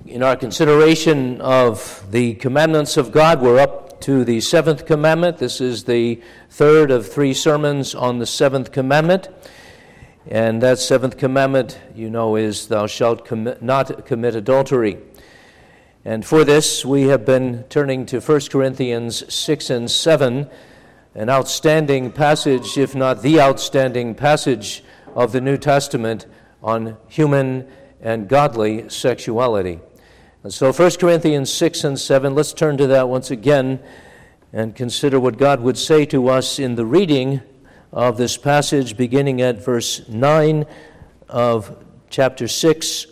In our consideration of the commandments of God, we're up to the seventh commandment. This is the third of three sermons on the seventh commandment. And that seventh commandment, you know, is thou shalt not commit adultery. And for this, we have been turning to 1 Corinthians 6 and 7, an outstanding passage, if not the outstanding passage of the New Testament on human and godly sexuality. And so 1 Corinthians 6 and 7, let's turn to that once again and consider what God would say to us in the reading of this passage, beginning at verse 9 of chapter 6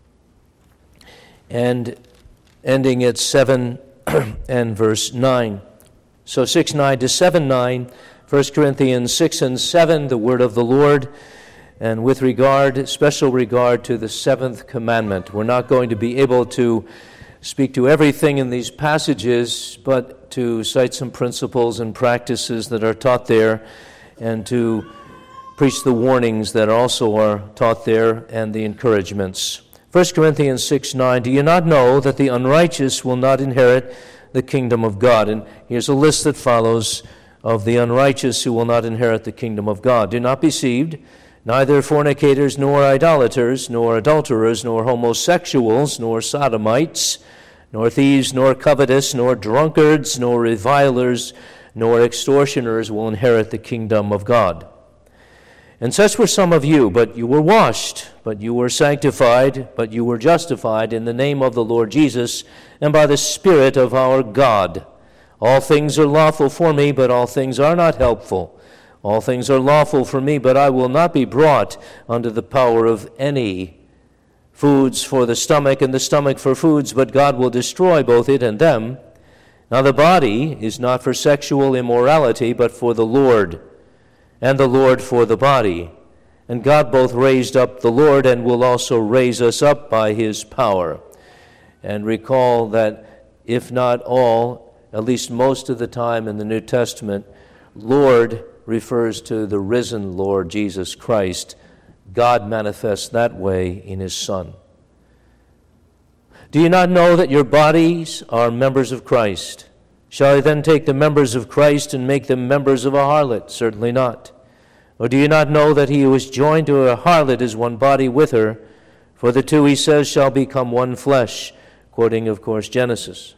and ending at 7 and verse 9. So 6:9 to 7:9, 1 Corinthians 6 and 7, the word of the Lord. And with special regard to the seventh commandment. We're not going to be able to speak to everything in these passages, but to cite some principles and practices that are taught there, and to preach the warnings that also are taught there and the encouragements. 1 Corinthians 6:9, do you not know that the unrighteous will not inherit the kingdom of God? And here's a list that follows of the unrighteous who will not inherit the kingdom of God. Do not be deceived. Neither fornicators, nor idolaters, nor adulterers, nor homosexuals, nor sodomites, nor thieves, nor covetous, nor drunkards, nor revilers, nor extortioners will inherit the kingdom of God. And such were some of you, but you were washed, but you were sanctified, but you were justified in the name of the Lord Jesus, and by the Spirit of our God. All things are lawful for me, but all things are not helpful. All things are lawful for me, but I will not be brought under the power of any. Foods for the stomach, and the stomach for foods, but God will destroy both it and them. Now the body is not for sexual immorality, but for the Lord, and the Lord for the body. And God both raised up the Lord, and will also raise us up by his power. And recall that if not all, at least most of the time in the New Testament, Lord refers to the risen Lord Jesus Christ. God manifests that way in his Son. Do you not know that your bodies are members of Christ? Shall I then take the members of Christ and make them members of a harlot? Certainly not. Or do you not know that he who is joined to a harlot is one body with her? For the two, he says, shall become one flesh, quoting, of course, Genesis.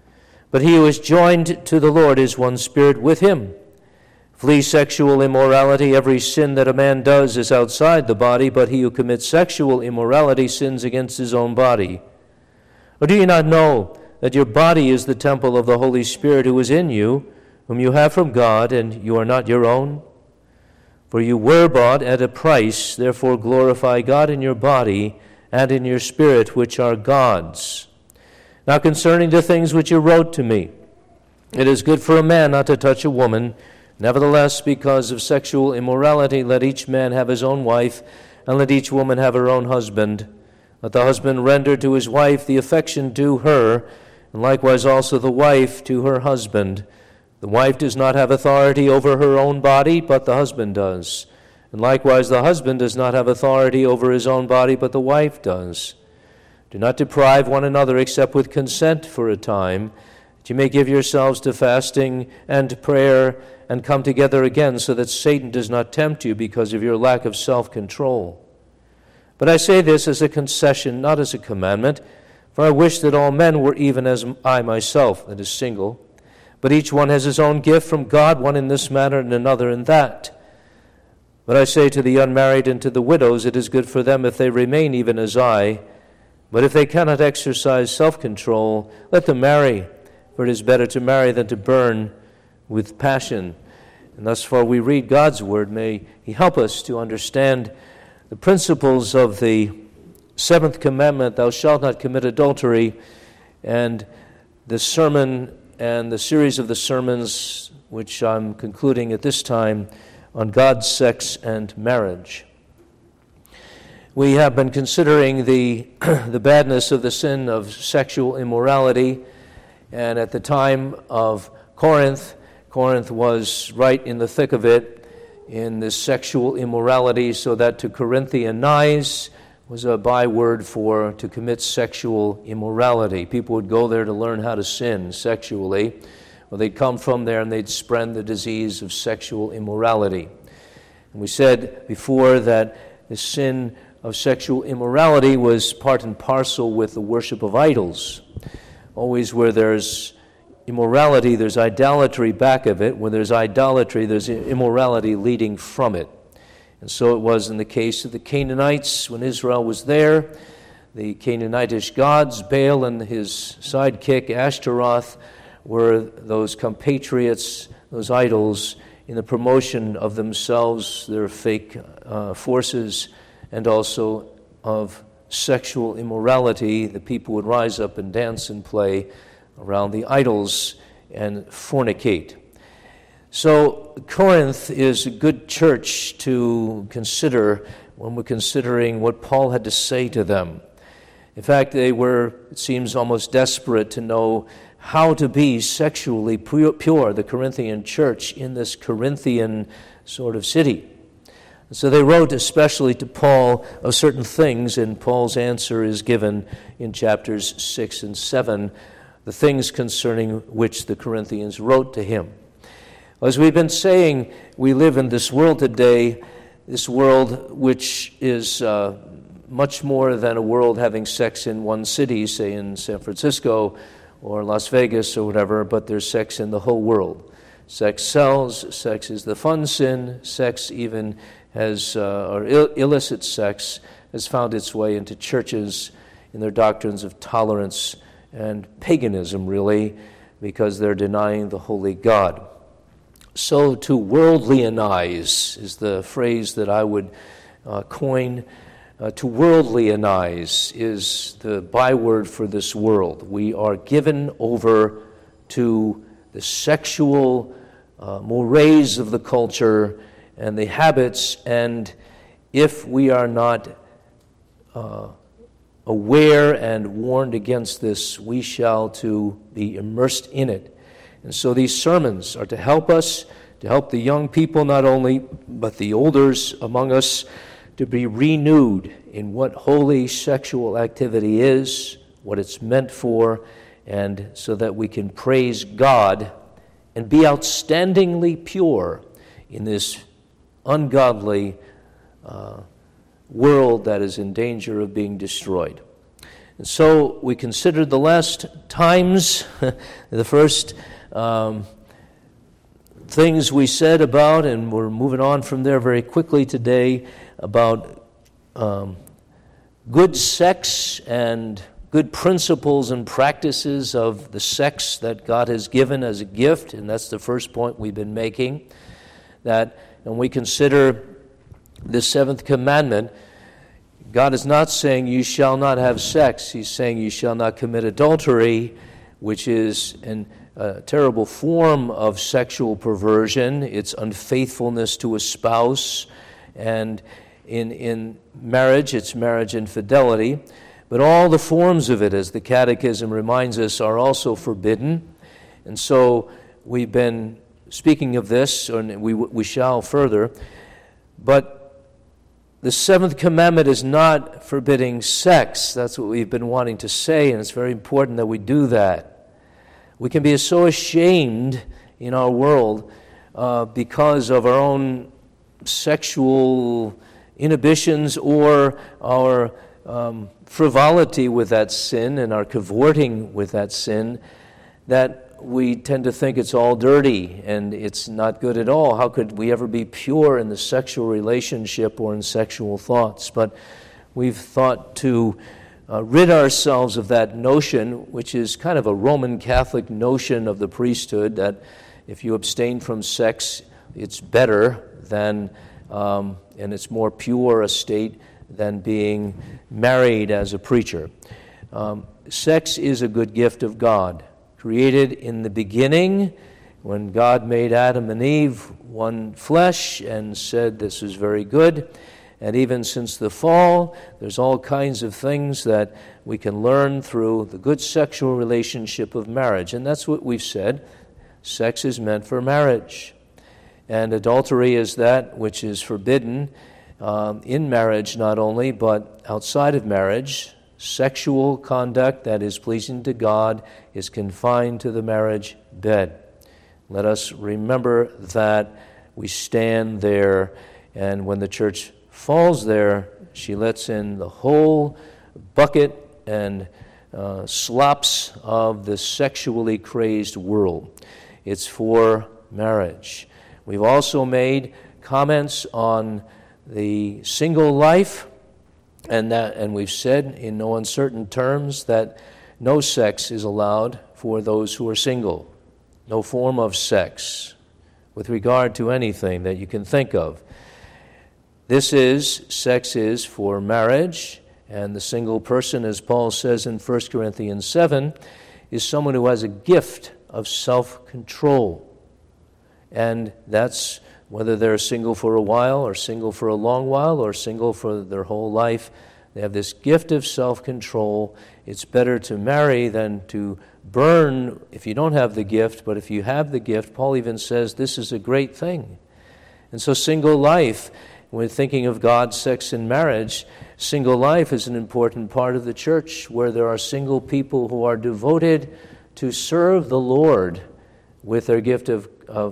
But he who is joined to the Lord is one spirit with him. Flee sexual immorality. Every sin that a man does is outside the body, but he who commits sexual immorality sins against his own body. Or do you not know that your body is the temple of the Holy Spirit who is in you, whom you have from God, and you are not your own? For you were bought at a price, therefore glorify God in your body and in your spirit, which are God's. Now concerning the things which you wrote to me, it is good for a man not to touch a woman. Nevertheless, because of sexual immorality, let each man have his own wife, and let each woman have her own husband. Let the husband render to his wife the affection due her, and likewise also the wife to her husband. The wife does not have authority over her own body, but the husband does. And likewise the husband does not have authority over his own body, but the wife does. Do not deprive one another except with consent for a time, that you may give yourselves to fasting and prayer, and come together again, so that Satan does not tempt you because of your lack of self-control. But I say this as a concession, not as a commandment, for I wish that all men were even as I myself, that is single. But each one has his own gift from God, one in this matter and another in that. But I say to the unmarried and to the widows, it is good for them if they remain even as I. But if they cannot exercise self-control, let them marry, for it is better to marry than to burn with passion. And thus far we read God's word. May he help us to understand the principles of the seventh commandment, thou shalt not commit adultery, and the sermon and the series of the sermons which I'm concluding at this time on God's sex and marriage. We have been considering the badness of the sin of sexual immorality, and at the time of Corinth was right in the thick of it in this sexual immorality, so that to Corinthian eyes, was a byword for to commit sexual immorality. People would go there to learn how to sin sexually. Well, they'd come from there and they'd spread the disease of sexual immorality. And we said before that the sin of sexual immorality was part and parcel with the worship of idols. Always where there's immorality, there's idolatry back of it. When there's idolatry, there's immorality leading from it. And so it was in the case of the Canaanites when Israel was there. The Canaanitish gods, Baal and his sidekick Ashtaroth, were those compatriots, those idols, in the promotion of themselves, their fake forces, and also of sexual immorality. The people would rise up and dance and play around the idols and fornicate. So Corinth is a good church to consider when we're considering what Paul had to say to them. In fact, they were, it seems, almost desperate to know how to be sexually pure, the Corinthian church in this Corinthian sort of city. So they wrote especially to Paul of certain things, and Paul's answer is given in chapters 6 and 7, the things concerning which the Corinthians wrote to him. As we've been saying, we live in this world today, this world which is much more than a world having sex in one city, say in San Francisco or Las Vegas or whatever, but there's sex in the whole world. Sex sells, sex is the fun sin, sex even has, or illicit sex has found its way into churches in their doctrines of tolerance and paganism, really, because they're denying the holy God. So to worldlianize is the phrase that I would coin. To worldlianize is the byword for this world. We are given over to the sexual mores of the culture and the habits, and if we are not aware and warned against this, we shall to be immersed in it. And so these sermons are to help us, to help the young people not only, but the elders among us, to be renewed in what holy sexual activity is, what it's meant for, and so that we can praise God and be outstandingly pure in this ungodly world that is in danger of being destroyed. And so we considered the last times, the first things we said about, and we're moving on from there very quickly today, about good sex and good principles and practices of the sex that God has given as a gift, and that's the first point we've been making, that when we consider the seventh commandment, God is not saying you shall not have sex. He's saying you shall not commit adultery, which is a terrible form of sexual perversion. It's unfaithfulness to a spouse, and in marriage, it's marriage infidelity. But all the forms of it, as the Catechism reminds us, are also forbidden. And so we've been speaking of this, and we shall further. But the seventh commandment is not forbidding sex. That's what we've been wanting to say, and it's very important that we do that. We can be so ashamed in our world because of our own sexual inhibitions or our frivolity with that sin and our cavorting with that sin, that we tend to think it's all dirty and it's not good at all. How could we ever be pure in the sexual relationship or in sexual thoughts? But we've thought to rid ourselves of that notion, which is kind of a Roman Catholic notion of the priesthood, that if you abstain from sex, it's better than, and it's more pure a state than being married as a preacher. Sex is a good gift of God. Created in the beginning, when God made Adam and Eve one flesh and said this is very good. And even since the fall, there's all kinds of things that we can learn through the good sexual relationship of marriage. And that's what we've said. Sex is meant for marriage. And adultery is that which is forbidden in marriage not only, but outside of marriage. Sexual conduct that is pleasing to God is confined to the marriage bed. Let us remember that we stand there, and when the church falls there, she lets in the whole bucket and slops of the sexually crazed world. It's for marriage. We've also made comments on the single life, and we've said in no uncertain terms that no sex is allowed for those who are single. No form of sex with regard to anything that you can think of. Sex is for marriage, and the single person, as Paul says in 1 Corinthians 7, is someone who has a gift of self-control. And that's whether they're single for a while or single for a long while or single for their whole life. They have this gift of self-control. It's better to marry than to burn if you don't have the gift, but if you have the gift, Paul even says this is a great thing. And so single life, when thinking of God, sex, and marriage, single life is an important part of the church where there are single people who are devoted to serve the Lord with their gift of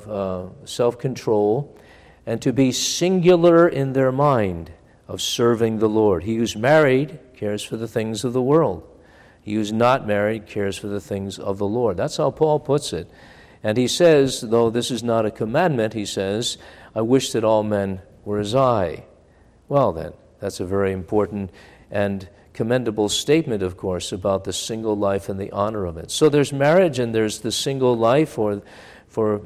self-control and to be singular in their mind of serving the Lord. He who's married cares for the things of the world. He who's not married cares for the things of the Lord. That's how Paul puts it. And he says, though this is not a commandment, he says, I wish that all men were as I. Well then, that's a very important and commendable statement, of course, about the single life and the honor of it. So there's marriage and there's the single life or for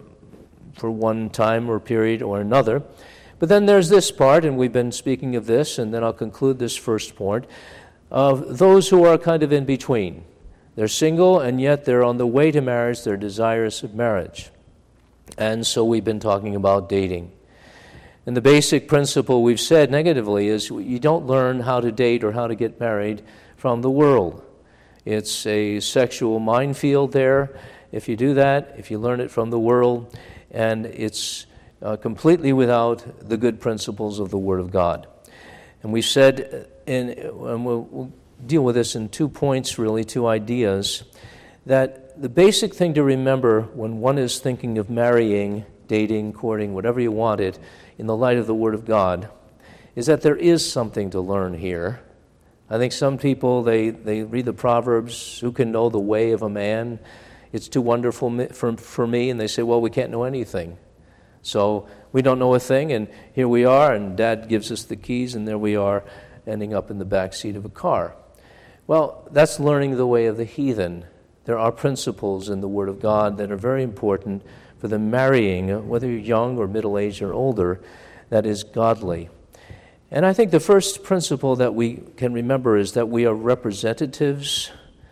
one time or period or another. But then there's this part, and we've been speaking of this, and then I'll conclude this first point, of those who are kind of in between. They're single, and yet they're on the way to marriage. They're desirous of marriage. And so we've been talking about dating. And the basic principle we've said negatively is you don't learn how to date or how to get married from the world. It's a sexual minefield there. If you do that, if you learn it from the world, and it's completely without the good principles of the Word of God. And we've said, and we'll deal with this in 2 points, really, 2 ideas, that the basic thing to remember when one is thinking of marrying, dating, courting, whatever you want it, in the light of the Word of God, is that there is something to learn here. I think some people, they read the Proverbs, who can know the way of a man? It's too wonderful for me, and they say, well, we can't know anything. So we don't know a thing, and here we are, and Dad gives us the keys, and there we are, ending up in the back seat of a car. Well, that's learning the way of the heathen. There are principles in the Word of God that are very important for the marrying, whether you're young or middle-aged or older, that is godly. And I think the first principle that we can remember is that we are representatives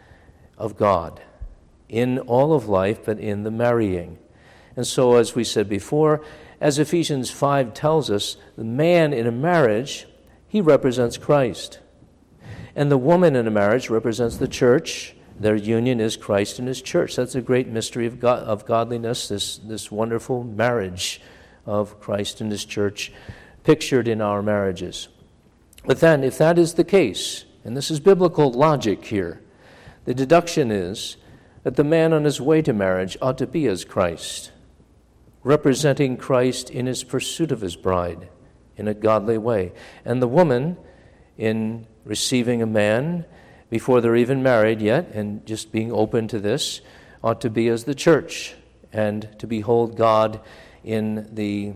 of God in all of life, but in the marrying. And so, as we said before, as Ephesians 5 tells us, the man in a marriage, he represents Christ. And the woman in a marriage represents the church. Their union is Christ and His church. That's a great mystery of godliness, this wonderful marriage of Christ and His church pictured in our marriages. But then, if that is the case, and this is biblical logic here, the deduction is that the man on his way to marriage ought to be as Christ, representing Christ in his pursuit of his bride in a godly way. And the woman, in receiving a man before they're even married yet, and just being open to this, ought to be as the church, and to behold God in the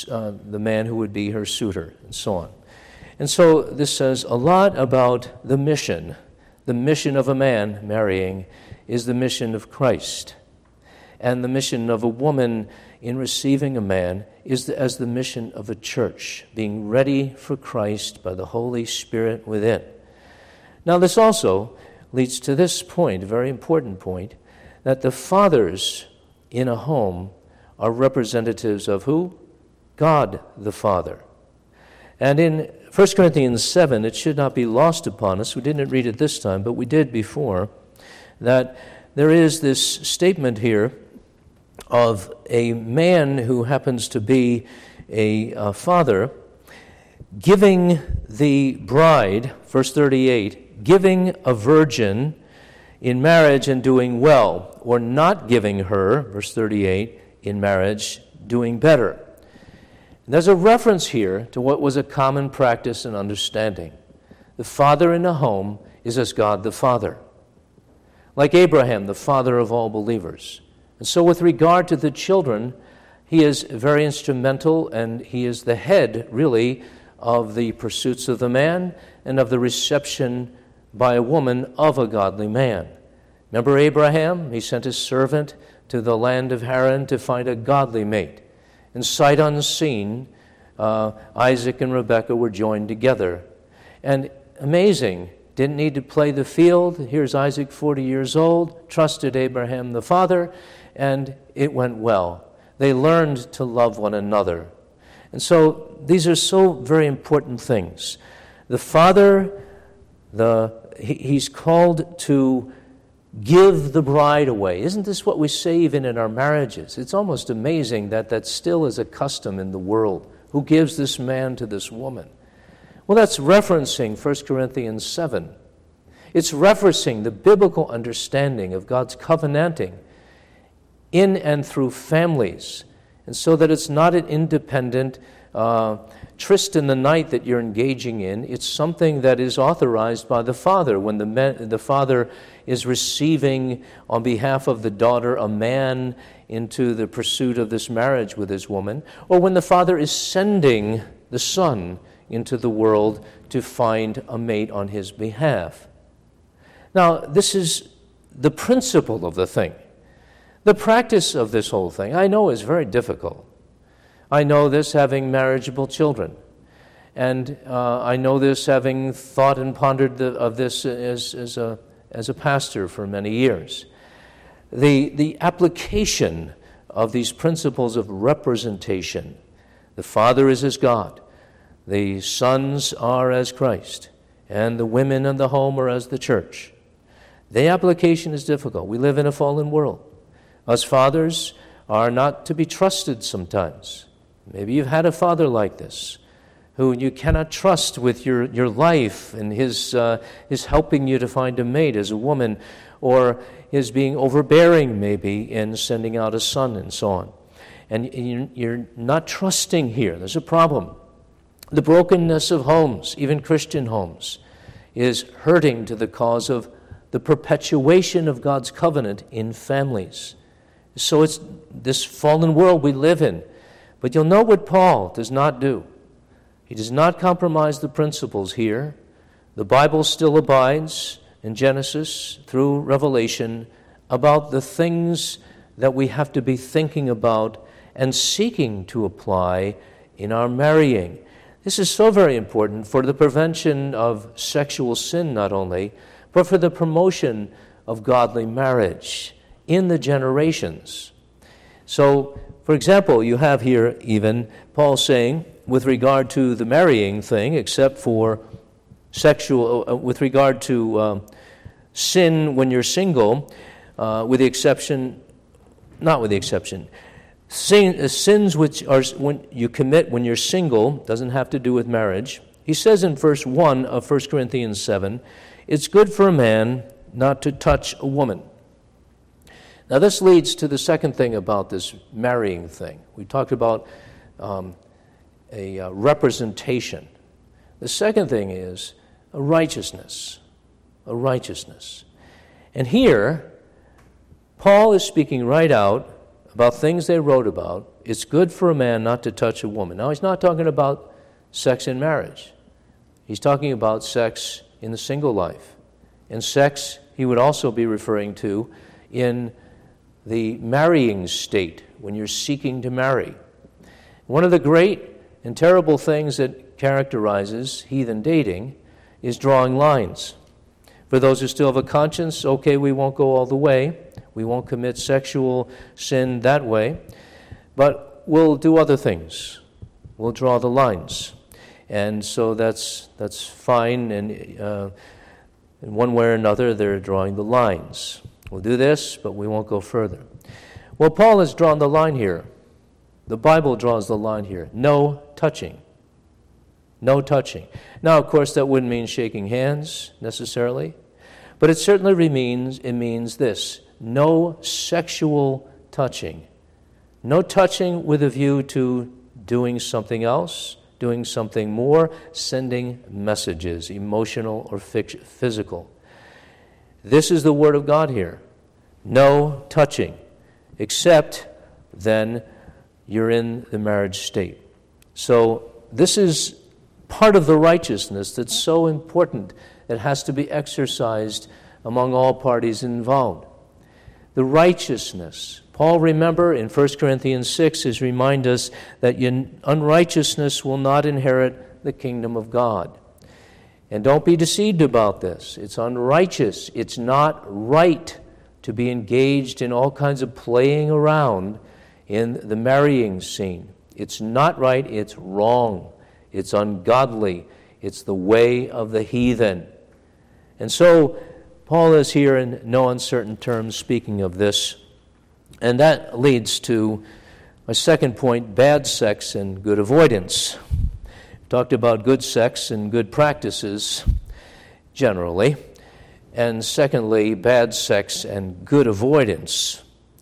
man who would be her suitor, and so on. And so this says a lot about the mission. The mission of a man marrying is the mission of Christ. And the mission of a woman in receiving a man is as the mission of a church, being ready for Christ by the Holy Spirit within. Now this also leads to this point, a very important point, that the fathers in a home are representatives of who? God the Father. And in 1 Corinthians 7, it should not be lost upon us, we didn't read it this time, but we did before, that there is this statement here of a man who happens to be a father, giving the bride, verse 38, giving a virgin in marriage and doing well, or not giving her, verse 38, in marriage, doing better. And there's a reference here to what was a common practice and understanding. The father in a home is as God the Father, like Abraham, the father of all believers. And so with regard to the children, he is very instrumental, and he is the head, really, of the pursuits of the man and of the reception by a woman of a godly man. Remember Abraham? He sent his servant to the land of Haran to find a godly mate. And sight unseen, Isaac and Rebekah were joined together. And amazing, didn't need to play the field. Here's Isaac, 40 years old, trusted Abraham the father, and it went well. They learned to love one another. And so these are so very important things. The father, he's called to give the bride away. Isn't this what we say even in our marriages? It's almost amazing that still is a custom in the world. Who gives this man to this woman? Well, that's referencing 1 Corinthians 7. It's referencing the biblical understanding of God's covenanting in and through families, and so that it's not an independent tryst in the night that you're engaging in. It's something that is authorized by the father. When the father is receiving on behalf of the daughter a man into the pursuit of this marriage with his woman, or when the father is sending the son into the world to find a mate on his behalf. Now, this is the principle of the thing. The practice of this whole thing, I know, is very difficult. I know this having marriageable children. And I know this having thought and pondered of this as a pastor for many years. The application of these principles of representation. The Father is as God. The sons are as Christ. And the women in the home are as the church. The application is difficult. We live in a fallen world. Us fathers are not to be trusted sometimes. Maybe you've had a father like this, who you cannot trust with your life, and his helping you to find a mate as a woman, or his being overbearing maybe in sending out a son and so on. And you're not trusting here. There's a problem. The brokenness of homes, even Christian homes, is hurting to the cause of the perpetuation of God's covenant in families. So it's this fallen world we live in. But you'll know what Paul does not do. He does not compromise the principles here. The Bible still abides in Genesis through Revelation about the things that we have to be thinking about and seeking to apply in our marrying. This is so very important for the prevention of sexual sin not only, but for the promotion of godly marriage in the generations. So, for example, you have here even Paul saying, with regard to the marrying thing, except for with regard to sin when you're single, sins which are when you commit when you're single, doesn't have to do with marriage. He says in verse 1 of 1 Corinthians 7, it's good for a man not to touch a woman. Now this leads to the second thing about this marrying thing. We talked about a representation. The second thing is a righteousness. A righteousness. And here, Paul is speaking right out about things they wrote about. It's good for a man not to touch a woman. Now he's not talking about sex in marriage. He's talking about sex in the single life. And sex, he would also be referring to in the marrying state, when you're seeking to marry. One of the great and terrible things that characterizes heathen dating is drawing lines. For those who still have a conscience, okay, we won't go all the way. We won't commit sexual sin that way. But we'll do other things. We'll draw the lines. And so that's fine, and in one way or another, they're drawing the lines. We'll do this, but we won't go further. Well, Paul has drawn the line here. The Bible draws the line here. No touching. No touching. Now, of course, that wouldn't mean shaking hands necessarily, but it certainly means this: no sexual touching. No touching with a view to doing something else, doing something more, sending messages, emotional or physical. This is the Word of God here. No touching, except then you're in the marriage state. So this is part of the righteousness that's so important. It has to be exercised among all parties involved. The righteousness. Paul, remember, in 1 Corinthians 6, is remind us that unrighteousness will not inherit the kingdom of God. And don't be deceived about this. It's unrighteous. It's not right to be engaged in all kinds of playing around in the marrying scene. It's not right. It's wrong. It's ungodly. It's the way of the heathen. And so Paul is here in no uncertain terms speaking of this. And that leads to my second point, bad sex and good avoidance. We talked about good sex and good practices generally. And secondly, bad sex and good avoidance.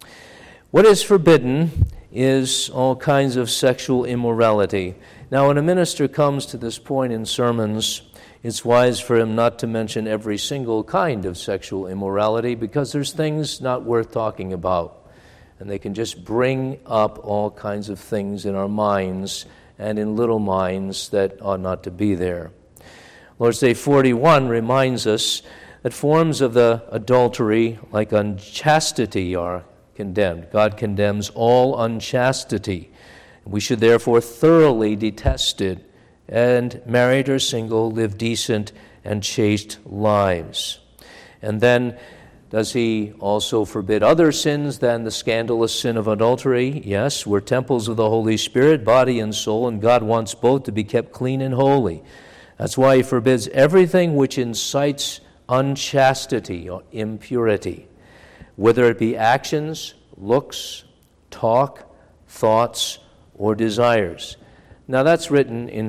What is forbidden is all kinds of sexual immorality. Now, when a minister comes to this point in sermons, it's wise for him not to mention every single kind of sexual immorality because there's things not worth talking about. And they can just bring up all kinds of things in our minds and in little minds that ought not to be there. Lord's Day 41 reminds us that forms of the adultery, like unchastity, are condemned. God condemns all unchastity. We should therefore thoroughly detest it, and married or single, live decent and chaste lives. And then, does he also forbid other sins than the scandalous sin of adultery? Yes, we're temples of the Holy Spirit, body and soul, and God wants both to be kept clean and holy. That's why he forbids everything which incites unchastity or impurity, whether it be actions, looks, talk, thoughts, or desires. Now that's written in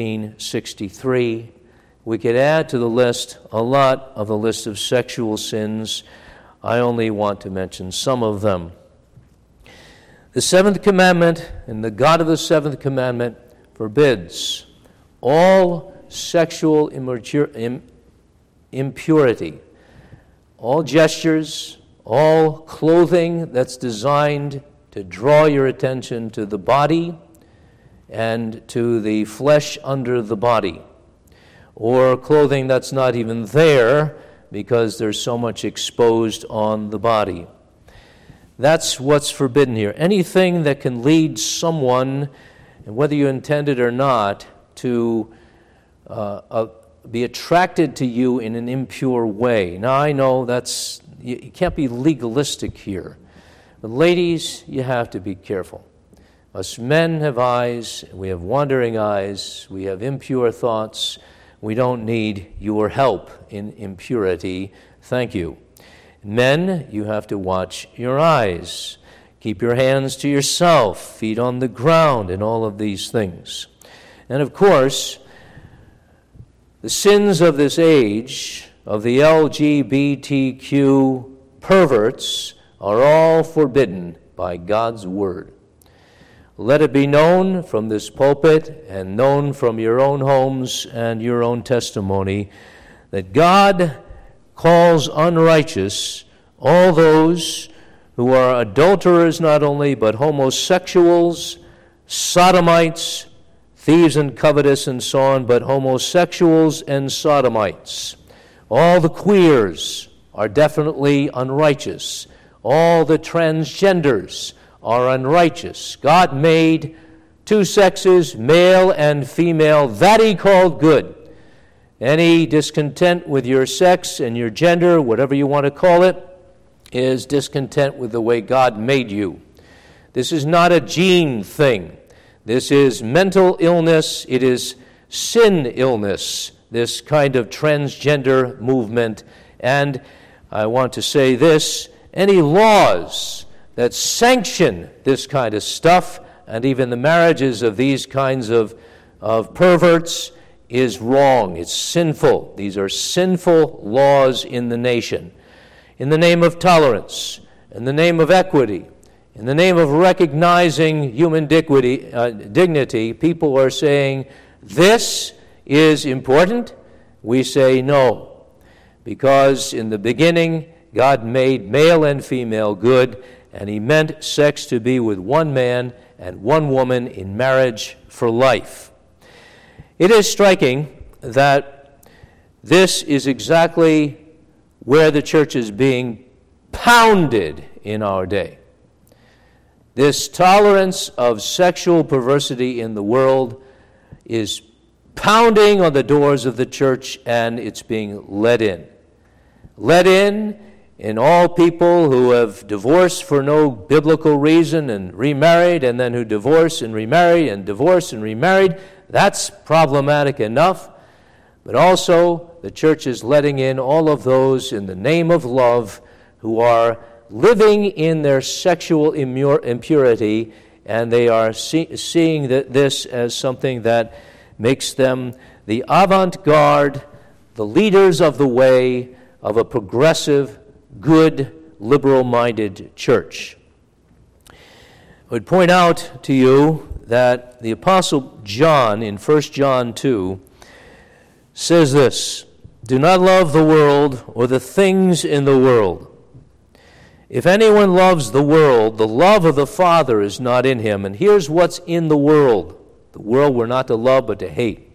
1563. We could add to the list a lot of the list of sexual sins. I only want to mention some of them. The seventh commandment, and the God of the seventh commandment, forbids all sexual impurity, all gestures, all clothing that's designed to draw your attention to the body and to the flesh under the body, or clothing that's not even there because there's so much exposed on the body. That's what's forbidden here. Anything that can lead someone, and whether you intend it or not, to be attracted to you in an impure way. Now, I know you can't be legalistic here. But ladies, you have to be careful. Us men have eyes, we have wandering eyes, we have impure thoughts. We don't need your help in impurity. Thank you. Men, you have to watch your eyes. Keep your hands to yourself, feet on the ground, and all of these things. And of course, the sins of this age, of the LGBTQ perverts, are all forbidden by God's word. Let it be known from this pulpit and known from your own homes and your own testimony that God calls unrighteous all those who are adulterers not only, but homosexuals, sodomites, thieves and covetous and so on, but homosexuals and sodomites. All the queers are definitely unrighteous. All the transgenders are unrighteous. God made two sexes, male and female, that he called good. Any discontent with your sex and your gender, whatever you want to call it, is discontent with the way God made you. This is not a gene thing. This is mental illness. It is sin illness, this kind of transgender movement. And I want to say this, any laws that sanction this kind of stuff, and even the marriages of these kinds of perverts, is wrong. It's sinful. These are sinful laws in the nation. In the name of tolerance, in the name of equity, in the name of recognizing human dignity, people are saying, this is important. We say no, because in the beginning, God made male and female good, and he meant sex to be with one man and one woman in marriage for life. It is striking that this is exactly where the church is being pounded in our day. This tolerance of sexual perversity in the world is pounding on the doors of the church, and it's being let in. Let in all people who have divorced for no biblical reason and remarried, and then who divorce and remarried and divorce and remarried. That's problematic enough. But also, the church is letting in all of those in the name of love who are living in their sexual impurity, and they are seeing this as something that makes them the avant-garde, the leaders of the way of a progressive, good, liberal-minded church. I would point out to you that the Apostle John in 1 John 2 says this, "Do not love the world or the things in the world. If anyone loves the world, the love of the Father is not in him." And here's what's in the world. The world we're not to love but to hate.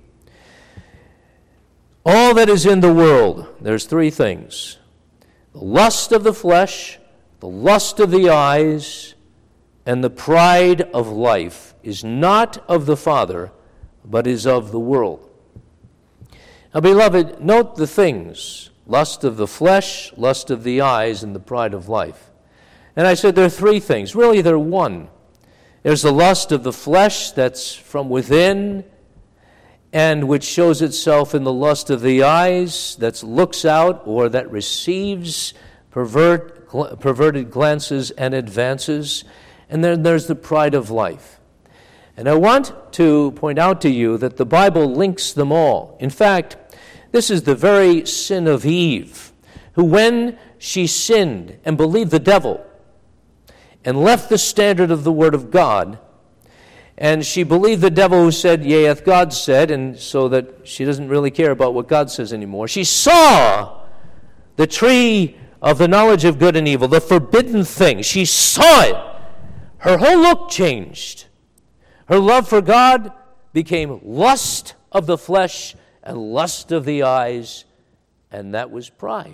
All that is in the world, there's three things: the lust of the flesh, the lust of the eyes, and the pride of life is not of the Father, but is of the world. Now, beloved, note the things: lust of the flesh, lust of the eyes, and the pride of life. And I said there are three things. Really, they're one. There's the lust of the flesh that's from within, and which shows itself in the lust of the eyes that looks out or that receives perverted glances and advances. And then there's the pride of life. And I want to point out to you that the Bible links them all. In fact, this is the very sin of Eve, who when she sinned and believed the devil and left the standard of the Word of God, and she believed the devil who said, "Yea, hath God said," and so that she doesn't really care about what God says anymore. She saw the tree of the knowledge of good and evil, the forbidden thing. She saw it. Her whole look changed. Her love for God became lust of the flesh and lust of the eyes, and that was pride.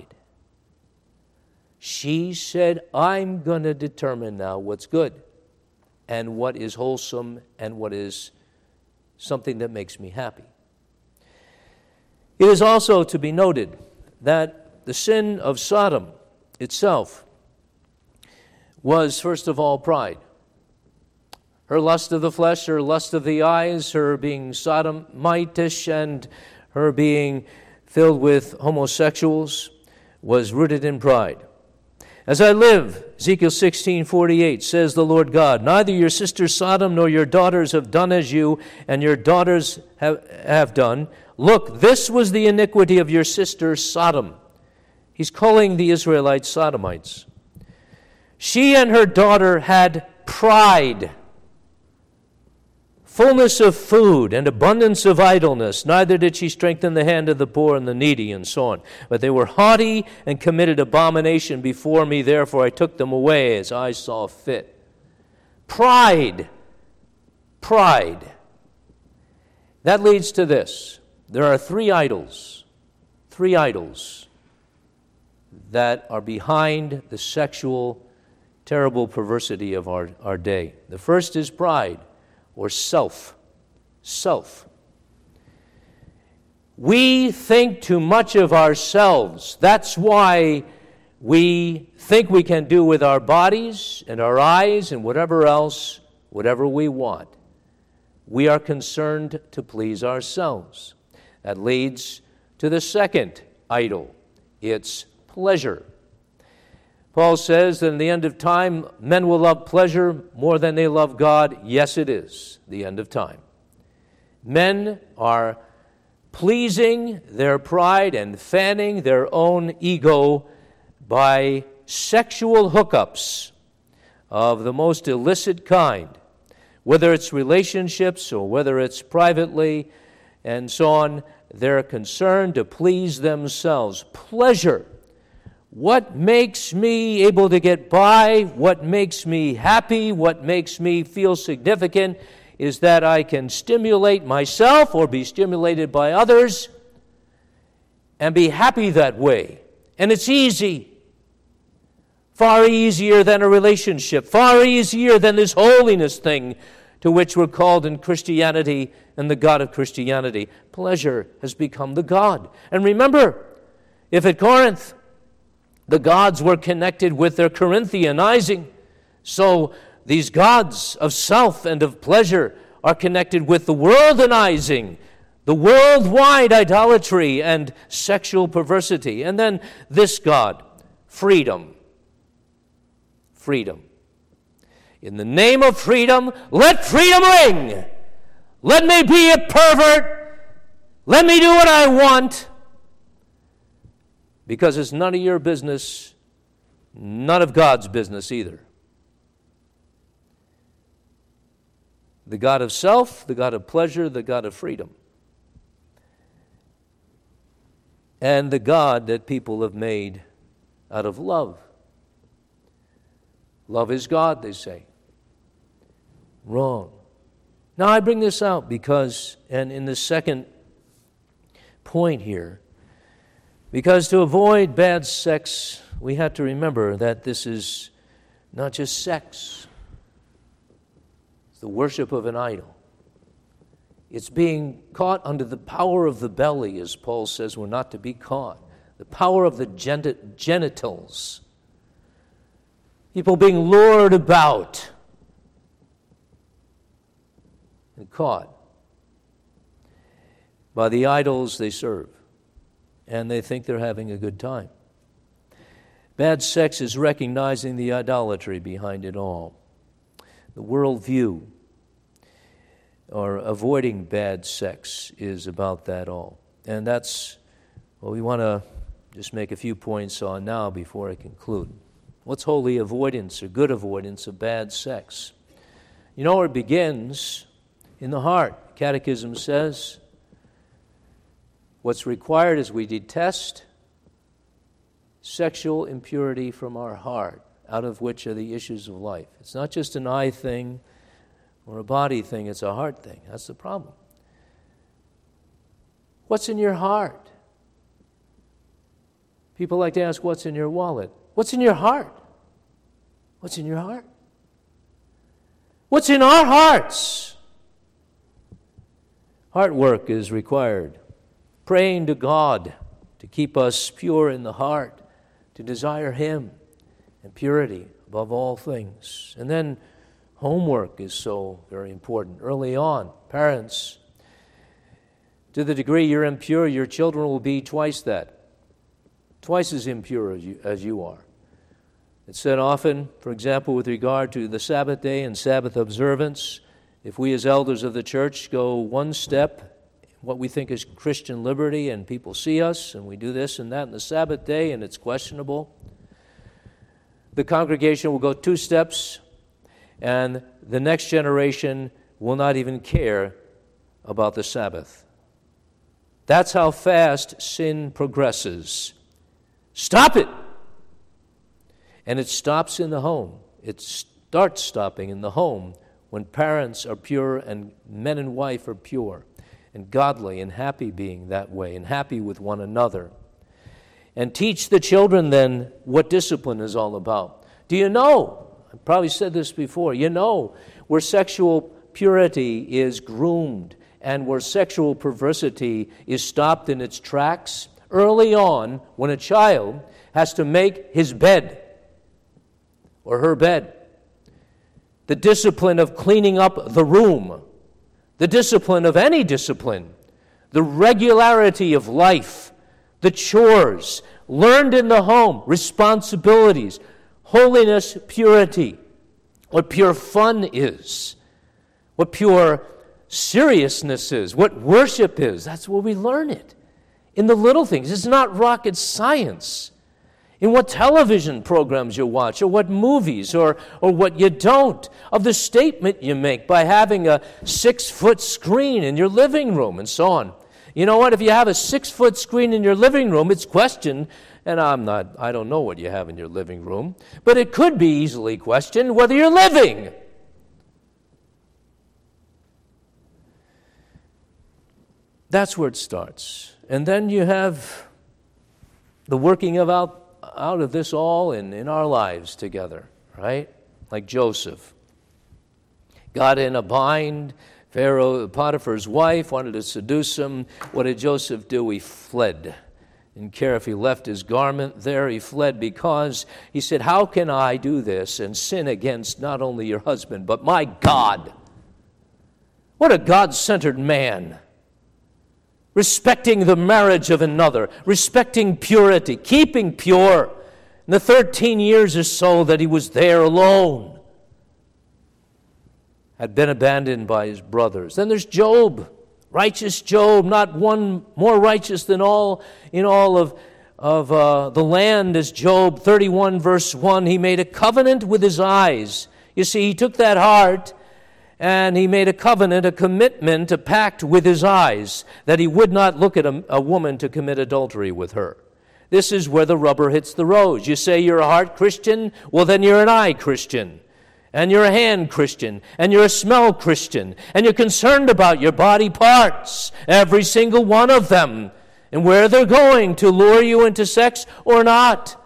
She said, "I'm going to determine now what's good and what is wholesome and what is something that makes me happy." It is also to be noted that the sin of Sodom itself was, first of all, pride. Her lust of the flesh, her lust of the eyes, her being sodomitish, and her being filled with homosexuals was rooted in pride. "As I live," Ezekiel 16:48 says the Lord God, "neither your sister Sodom nor your daughters have done as you and your daughters have done. Look, this was the iniquity of your sister Sodom." He's calling the Israelites sodomites. "She and her daughter had pride, fullness of food and abundance of idleness. Neither did she strengthen the hand of the poor and the needy," and so on. "But they were haughty and committed abomination before me. Therefore I took them away as I saw fit." Pride. Pride. That leads to this. There are three idols that are behind the sexual, terrible perversity of our day. The first is pride, or self. Self. We think too much of ourselves. That's why we think we can do with our bodies and our eyes and whatever else, whatever we want. We are concerned to please ourselves. That leads to the second idol. It's pleasure. Paul says that in the end of time, men will love pleasure more than they love God. Yes, it is the end of time. Men are pleasing their pride and fanning their own ego by sexual hookups of the most illicit kind, whether it's relationships or whether it's privately and so on. They're concerned to please themselves. Pleasure. What makes me able to get by, what makes me happy, what makes me feel significant is that I can stimulate myself or be stimulated by others and be happy that way. And it's easy. Far easier than a relationship. Far easier than this holiness thing to which we're called in Christianity and the God of Christianity. Pleasure has become the God. And remember, if at Corinth the gods were connected with their Corinthianizing, so these gods of self and of pleasure are connected with the worldinizing, the worldwide idolatry and sexual perversity. And then this God, freedom. Freedom. In the name of freedom, let freedom ring. Let me be a pervert. Let me do what I want. Because it's none of your business, none of God's business either. The God of self, the God of pleasure, the God of freedom. And the God that people have made out of love. Love is God, they say. Wrong. Now I bring this out because, and in the second point here, because to avoid bad sex, we have to remember that this is not just sex. It's the worship of an idol. It's being caught under the power of the belly, as Paul says we're not to be caught. The power of the genitals. People being lured about and caught by the idols they serve. And they think they're having a good time. Bad sex is recognizing the idolatry behind it all. The worldview, or avoiding bad sex, is about that all. And that's what we want to just make a few points on now before I conclude. What's holy avoidance or good avoidance of bad sex? You know, it begins in the heart. Catechism says, what's required is we detest sexual impurity from our heart, out of which are the issues of life. It's not just an eye thing or a body thing, it's a heart thing. That's the problem. What's in your heart? People like to ask, what's in your wallet? What's in your heart? What's in your heart? What's in our hearts? Heart work is required. Praying to God to keep us pure in the heart, to desire Him and purity above all things. And then homework is so very important. Early on, parents, to the degree you're impure, your children will be twice that, twice as impure as you are. It's said often, for example, with regard to the Sabbath day and Sabbath observance, if we as elders of the church go one step, what we think is Christian liberty, and people see us, and we do this and that on the Sabbath day, and it's questionable, the congregation will go 2 steps, and the next generation will not even care about the Sabbath. That's how fast sin progresses. Stop it! And it stops in the home. It starts stopping in the home when parents are pure and men and wife are pure and godly and happy being that way and happy with one another. And teach the children then what discipline is all about. Do you know, I've probably said this before, you know where sexual purity is groomed and where sexual perversity is stopped in its tracks? Early on, when a child has to make his bed or her bed, the discipline of cleaning up the room, the discipline of any discipline, the regularity of life, the chores, learned in the home, responsibilities, holiness, purity, what pure fun is, what pure seriousness is, what worship is. That's where we learn it. In the little things. It's not rocket science. In what television programs you watch, or what movies, or what you don't, of the statement you make by having a 6-foot screen in your living room, and so on. You know what? If you have a 6-foot screen in your living room, it's questioned, and I don't know what you have in your living room, but it could be easily questioned whether you're living. That's where it starts. And then you have the working out of this all in our lives together, right? Like Joseph. Got in a bind. Pharaoh, Potiphar's wife, wanted to seduce him. What did Joseph do? He fled. Didn't care if he left his garment there. He fled because he said, how can I do this and sin against not only your husband, but my God? What a God-centered man. Respecting the marriage of another, respecting purity, keeping pure. In the 13 years or so that he was there alone, had been abandoned by his brothers. Then there's Job, righteous Job, not one more righteous than all of the land as Job 31 verse 1. He made a covenant with his eyes. You see, he took that heart and he made a covenant, a commitment, a pact with his eyes that he would not look at a woman to commit adultery with her. This is where the rubber hits the road. You say you're a heart Christian, well then you're an eye Christian. And you're a hand Christian, and you're a smell Christian, and you're concerned about your body parts, every single one of them, and where they're going to lure you into sex or not.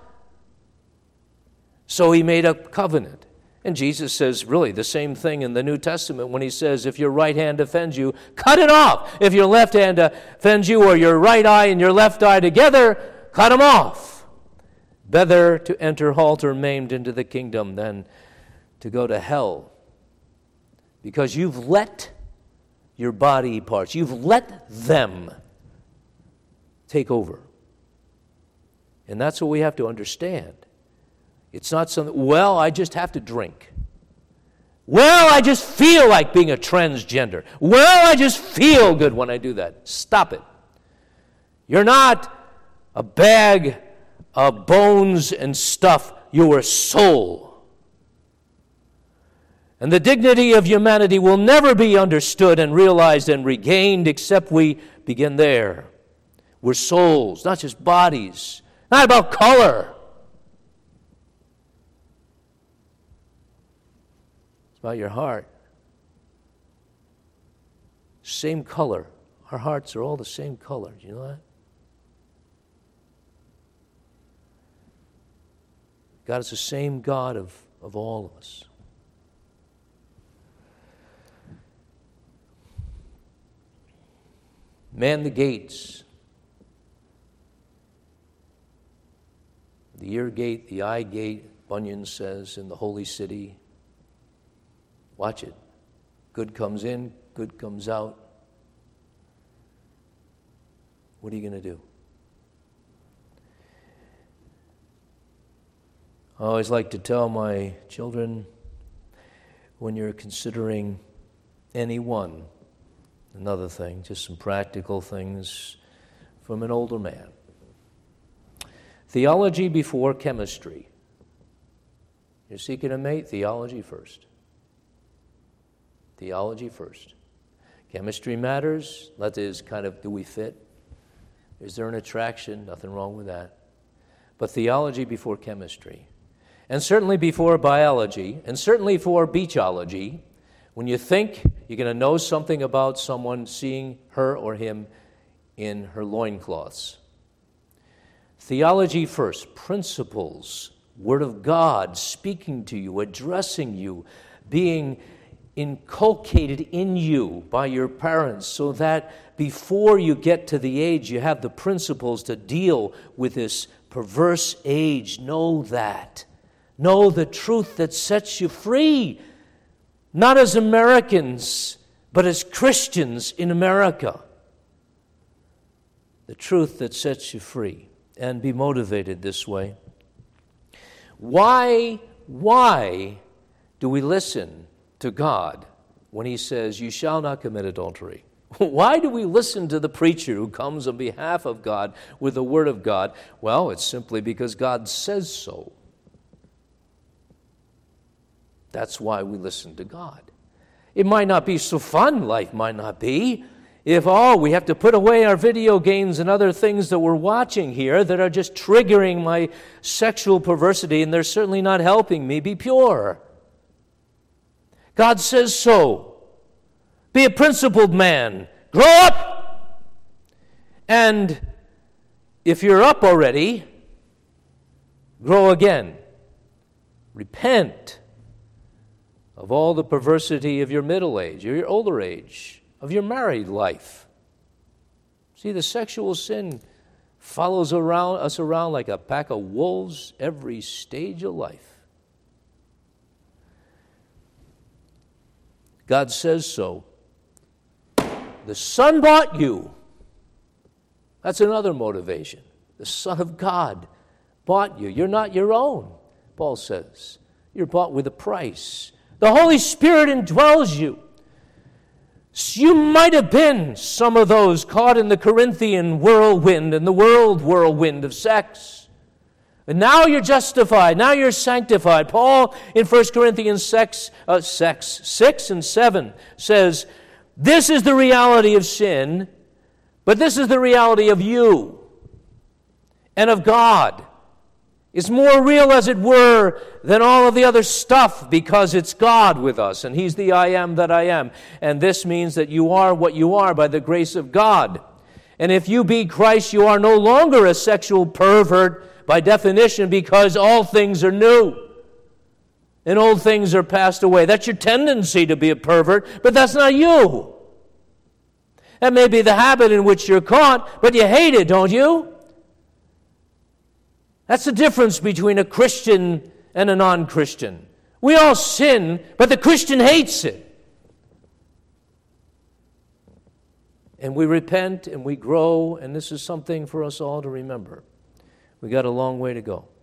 So he made a covenant. And Jesus says really the same thing in the New Testament when he says, if your right hand offends you, cut it off. If your left hand offends you, or your right eye and your left eye together, cut them off. Better to enter halt or maimed into the kingdom than to go to hell. Because you've let your body parts, you've let them take over. And that's what we have to understand. It's not something, well, I just have to drink. Well, I just feel like being a transgender. Well, I just feel good when I do that. Stop it. You're not a bag of bones and stuff. You're a soul. And the dignity of humanity will never be understood and realized and regained except we begin there. We're souls, not just bodies. Not about color. It's about your heart. Same color. Our hearts are all the same color. Do you know that? God is the same God of all of us. Man the gates. The ear gate, the eye gate, Bunyan says, in the holy city. Watch it. Good comes in, good comes out. What are you going to do? I always like to tell my children, when you're considering anyone, another thing, just some practical things from an older man. Theology before chemistry. You're seeking a mate? Theology first. Theology first. Chemistry matters. That is kind of, do we fit? Is there an attraction? Nothing wrong with that. But theology before chemistry. And certainly before biology, and certainly for beachology. When you think you're going to know something about someone, seeing her or him in her loincloths. Theology first, principles, Word of God speaking to you, addressing you, being inculcated in you by your parents so that before you get to the age you have the principles to deal with this perverse age. Know that. Know the truth that sets you free. Not as Americans, but as Christians in America. The truth that sets you free. And be motivated this way. Why do we listen to God when he says, "You shall not commit adultery." Why do we listen to the preacher who comes on behalf of God with the Word of God? Well, it's simply because God says so. That's why we listen to God. It might not be so fun, life might not be, if, we have to put away our video games and other things that we're watching here that are just triggering my sexual perversity, and they're certainly not helping me be pure. God says so. Be a principled man. Grow up. And if you're up already, grow again. Repent of all the perversity of your middle age, or your older age, of your married life. See, the sexual sin follows us around like a pack of wolves every stage of life. God says so. The Son bought you. That's another motivation. The Son of God bought you. You're not your own, Paul says. You're bought with a price. The Holy Spirit indwells you. You might have been some of those caught in the Corinthian whirlwind and the world whirlwind of sex. And now you're justified. Now you're sanctified. Paul in 1 Corinthians 6 and 7 says, this is the reality of sin, but this is the reality of you and of God. It's more real, as it were, than all of the other stuff because it's God with us, and He's the I am that I am. And this means that you are what you are by the grace of God. And if you be Christ, you are no longer a sexual pervert by definition, because all things are new and old things are passed away. That's your tendency to be a pervert, but that's not you. That may be the habit in which you're caught, but you hate it, don't you? That's the difference between a Christian and a non-Christian. We all sin, but the Christian hates it. And we repent and we grow, and this is something for us all to remember. We got a long way to go.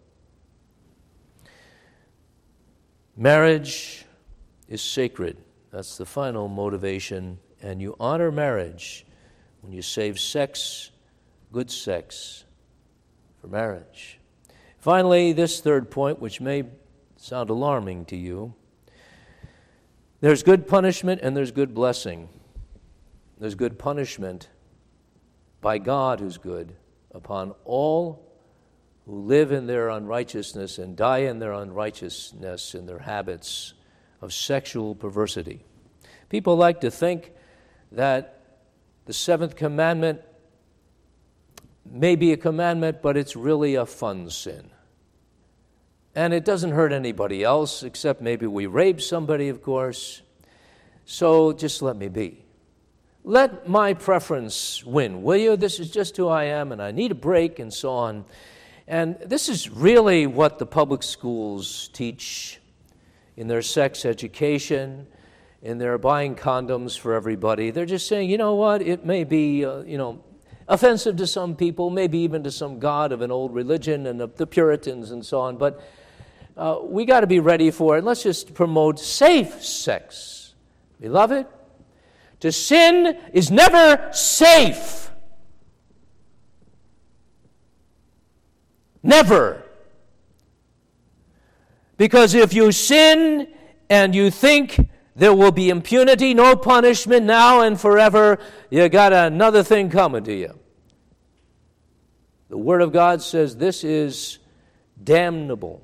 Marriage is sacred. That's the final motivation. And you honor marriage when you save sex, good sex, for marriage. Finally, this third point, which may sound alarming to you, there's good punishment and there's good blessing. There's good punishment by God, who's good, upon all who live in their unrighteousness and die in their unrighteousness in their habits of sexual perversity. People like to think that the seventh commandment may be a commandment, but it's really a fun sin. And it doesn't hurt anybody else, except maybe we rape somebody, of course. So just let me be. Let my preference win, will you? This is just who I am, and I need a break, and so on. And this is really what the public schools teach in their sex education, in their buying condoms for everybody. They're just saying, you know what, it may be, offensive to some people, maybe even to some god of an old religion and of the Puritans and so on, but we got to be ready for it. Let's just promote safe sex. Beloved, to sin is never safe. Never. Because if you sin and you think there will be impunity, no punishment now and forever, you got another thing coming to you. The Word of God says this is damnable.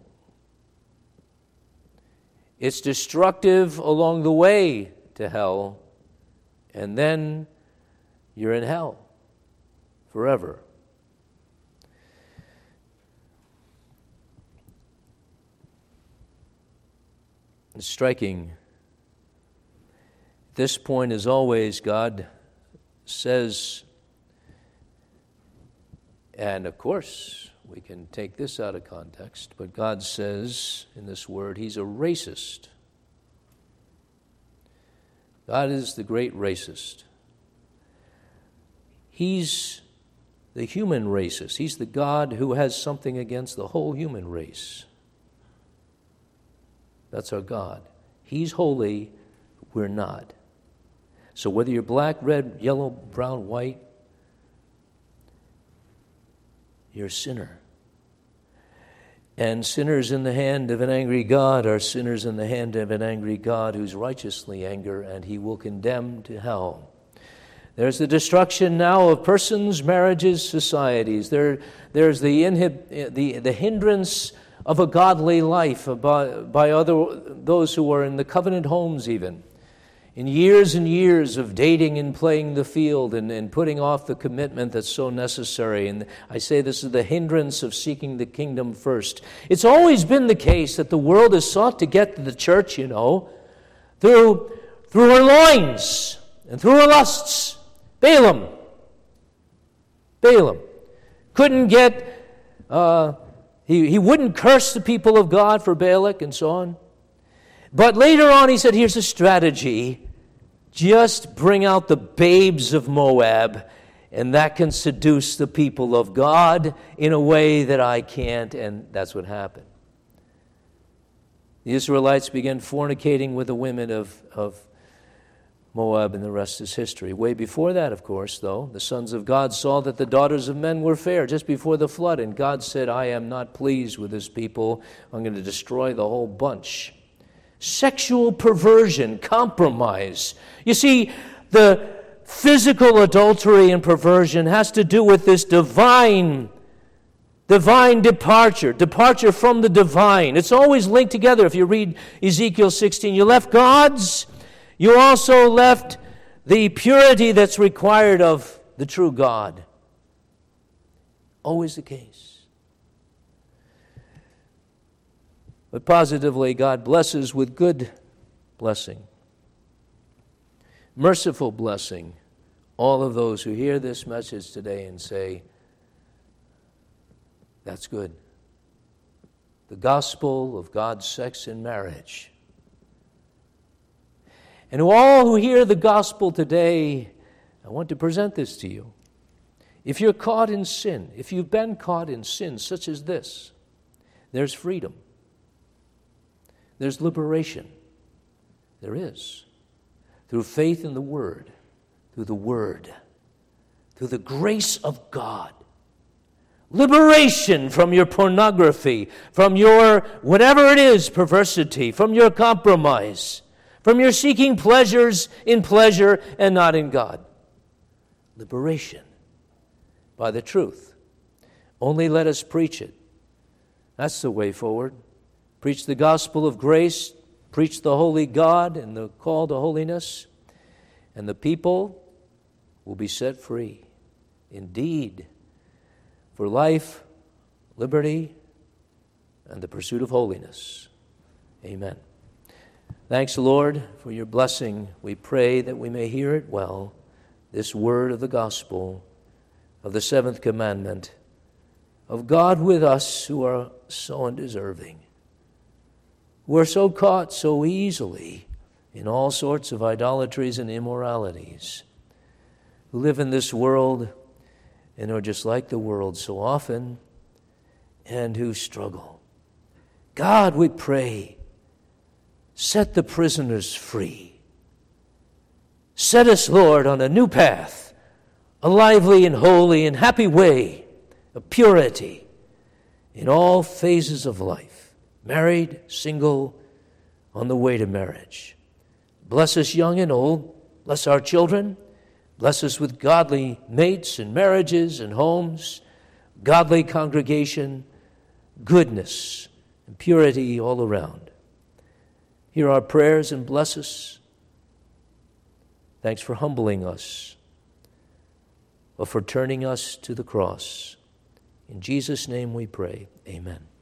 It's destructive along the way to hell, and then you're in hell forever. It's striking. At this point, as always, God says, and of course, we can take this out of context, but God says in this word, He's a racist. God is the great racist. He's the human racist. He's the God who has something against the whole human race. That's our God. He's holy. we're not. So whether you're black, red, yellow, brown, white, you're a sinner. And sinners in the hand of an angry God are sinners in the hand of an angry God who's righteously angry, and he will condemn to hell. There's the destruction now of persons, marriages, societies. There's the hindrance of a godly life by those who are in the covenant homes even. In years and years of dating and playing the field and putting off the commitment that's so necessary. And I say this is the hindrance of seeking the kingdom first. It's always been the case that the world has sought to get to the church, through her loins and through her lusts. Balaam couldn't get, he wouldn't curse the people of God for Balak and so on. But later on he said, here's a strategy. Just bring out the babes of Moab, and that can seduce the people of God in a way that I can't, and that's what happened. The Israelites began fornicating with the women of Moab, and the rest is history. Way before that, of course, though, the sons of God saw that the daughters of men were fair just before the flood, and God said, I am not pleased with this people. I'm going to destroy the whole bunch. Sexual perversion, compromise. You see, the physical adultery and perversion has to do with this divine departure from the divine. It's always linked together. If you read Ezekiel 16, you left gods, you also left the purity that's required of the true God. Always the case. But positively, God blesses with good blessing, merciful blessing, all of those who hear this message today and say, that's good. The gospel of God's sex and marriage. And to all who hear the gospel today, I want to present this to you. If you're caught in sin, if you've been caught in sin such as this, there's freedom. There's liberation. There is. Through faith in the Word, through the grace of God. Liberation from your pornography, from your whatever it is, perversity, from your compromise, from your seeking pleasures in pleasure and not in God. Liberation by the truth. Only let us preach it. That's the way forward. Preach the gospel of grace, preach the holy God and the call to holiness, and the people will be set free. Indeed, for life, liberty, and the pursuit of holiness. Amen. Thanks, Lord, for your blessing. We pray that we may hear it well, this word of the gospel, of the seventh commandment, of God with us who are so undeserving. We're so caught so easily in all sorts of idolatries and immoralities, who live in this world and are just like the world so often, and who struggle. God, we pray, set the prisoners free. Set us, Lord, on a new path, a lively and holy and happy way of purity in all phases of life. Married, single, on the way to marriage. Bless us young and old. Bless our children. Bless us with godly mates and marriages and homes, godly congregation, goodness and purity all around. Hear our prayers and bless us. Thanks for humbling us, or for turning us to the cross. In Jesus' name we pray. Amen.